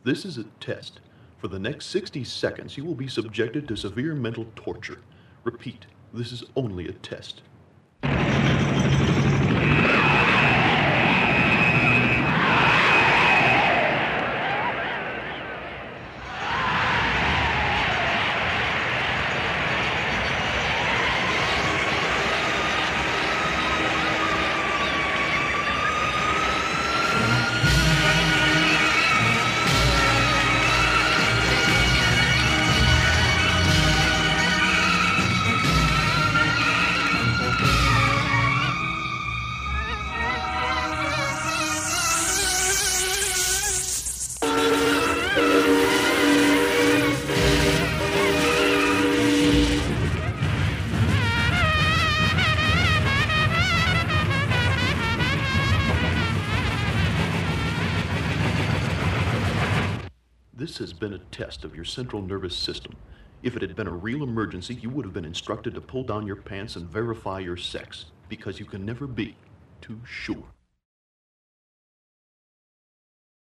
This is a test. For the next 60 seconds, you will be subjected to severe mental torture. Repeat, this is only a test. This has been a test of your central nervous system. If it had been a real emergency, you would have been instructed to pull down your pants and verify your sex, because you can never be too sure.